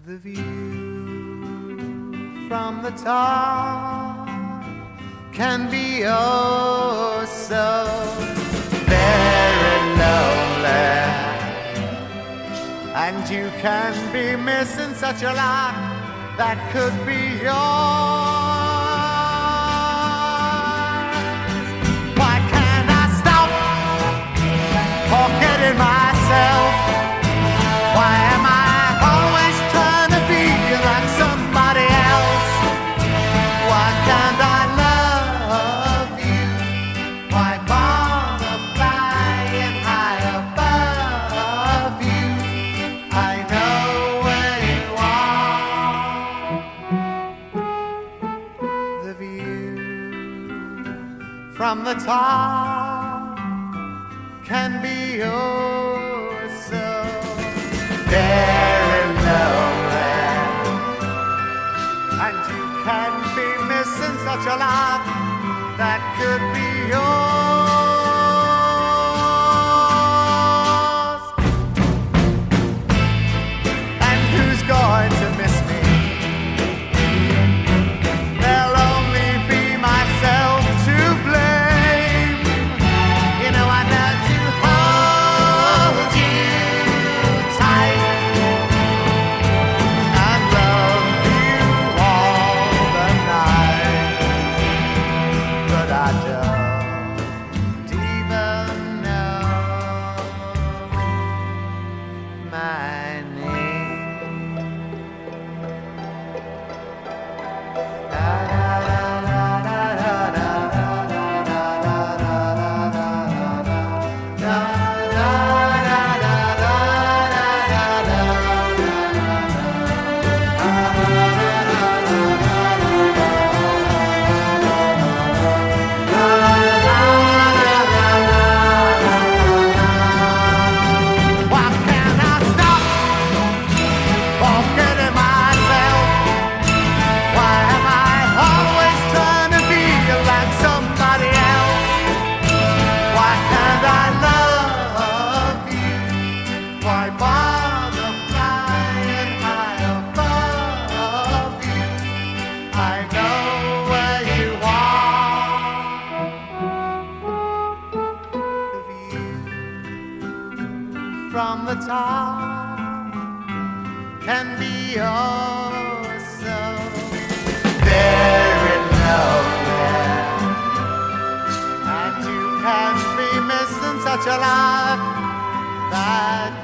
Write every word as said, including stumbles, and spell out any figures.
The view from the top can be oh so very lonely, and you can be missing such a lot that could be yours. Why can't I stop forgetting myself? Why am I always trying to be like somebody else? Why can't I love you? Why bother flying high above you? I know where you are. The view from the top can be yours so very lonely, and you can be missing such a lot that could be yours. And who's going to miss me? There'll only be myself to blame. You know I love to hold you tight and love you all the night, but I don't even know my name. Da, da, da, da, da, da, da, da, da, da, da, Why can't I stop forgetting myself? Why am I always trying to be like somebody else? Why can't I love you? Why bother flying high above you? I know where you are. The view from the top can be oh so very lonely, and you can be missing such a lot that